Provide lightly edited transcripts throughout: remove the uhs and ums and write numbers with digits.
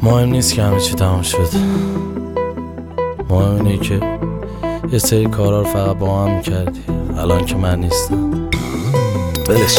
مهم نیست که همه چی تمام شد، مهم اینه که یه سری کارا رو فقط با هم میکردی. الان که من نیستم ولش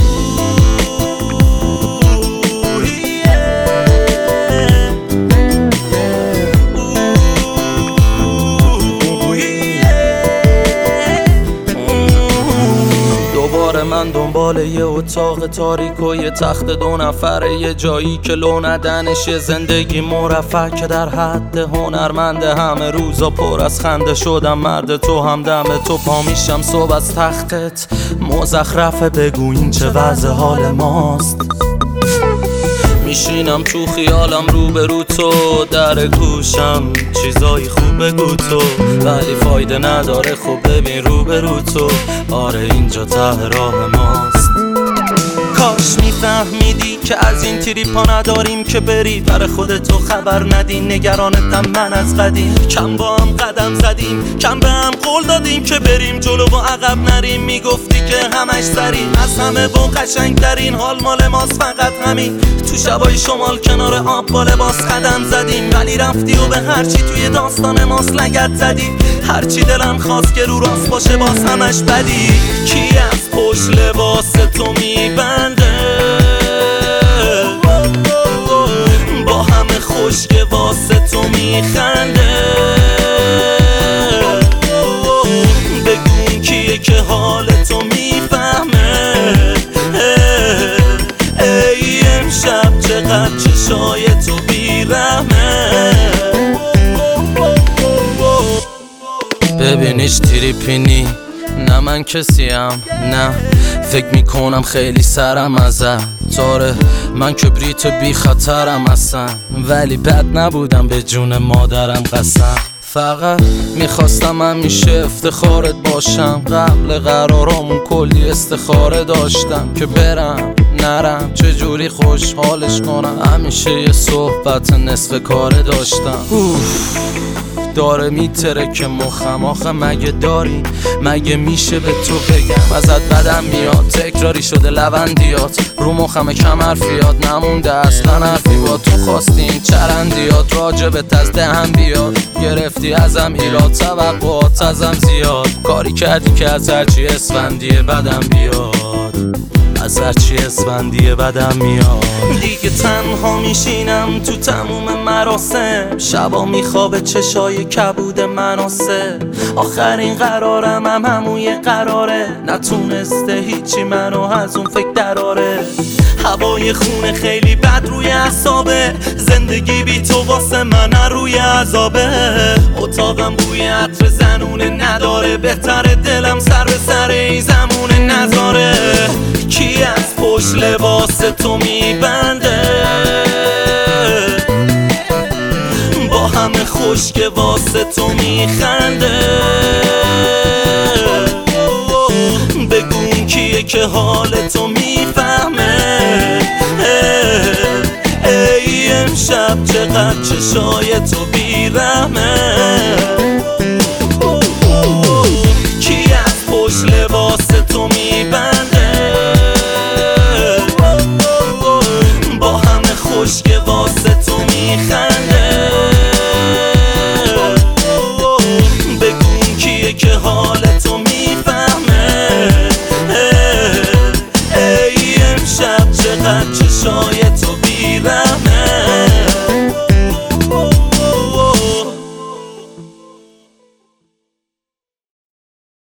من دنبال یه اتاق تاریک و یه تخت 2 نفره، یه جایی که لو ندنش، یه زندگی مرفه که در حد هنرمنده. همه روزا پر از خنده شدم مرد تو، هم دم تو پا میشم صبح از تختت مزخرفه. بگو این چه وضع حال ماست؟ میشینم تو خیالم روبرو تو، در گوشم چیزای خوب بگو تو، ولی فایده نداره. خب ببین روبرو تو، آره اینجا ته راه ماست. کاش میفهمیدی که از این تریپا نداریم که بری برای خودتو خبر ندی. نگرانتم من از قدیم، کم با هم قدم زدیم، کم به هم قول دادیم که بریم جلو و عقب نریم. میگفتی که همش سریم، از همه با قشنگ ترین حال مال ماست فقط همین. تو شبای شمال کنار آب با لباس قدم زدیم، ولی رفتی و به هرچی توی داستان ماست لگد زدی. هرچی دلم خواست که رو راست باشه باز همش بدی. کی از پشت لباس تو میبنده؟ با همه خوش که واسه تو میخنده. بگو کیه که حال تو میفهمه؟ ای امشب چقدر چشای تو بیرحمه. ببین هیچ تریپینی نه من کسیم، نه فکر میکنم خیلی سرم ازم تاره. من کبریت بی خطرم اصلا، ولی بد نبودم به جون مادرم قسم. فقط میخواستم همیشه افتخارت باشم. قبل قرارامون کلی استخاره داشتم که برم نرم چجوری خوشحالش کنم. همیشه یه صحبت نصف کاره داشتم. داره میتره که مخم، آخه مگه داری؟ مگه میشه به تو بگم ازت بدم میاد؟ تکراری شده لبندیات رو مخم، کم حرفیات نمونده اصلا حرفی با تو. خواستی این چرندیات راجبت از دهن بیاد، گرفتی ازم ایراد، توقعات ازم زیاد. کاری کردی که از هرچی اسفندیه بدم بیاد، از هرچی اسفندیه بدم میاد. دیگه تنها میشینم تو تموم مراسم، شبا میخوابه چشای کبود مناسه. آخرین قرارم هم همون قراره، نتونسته هیچی منو از اون فکر دراره. هوای خونه خیلی بد روی اعصابه، زندگی بی تو واسه من روی عذابه. اتاقم بوی عطر زنونه نداره، بهتره دلم سر به سر این زمونه نذاره. کی از پشت لباس تو میبنده؟ با همه خوش که واسه تو میخنده. بگو کیه که حال تو میفهمه؟ ای امشب چقدر چشای تو بیرحمه. کی از پشت لباس تو میبنده؟ با همه خوش که واسه تو میخنده. بگو کیه که حال تو میفهمه؟ ای امشب چقدر چشای تو بیرحمه.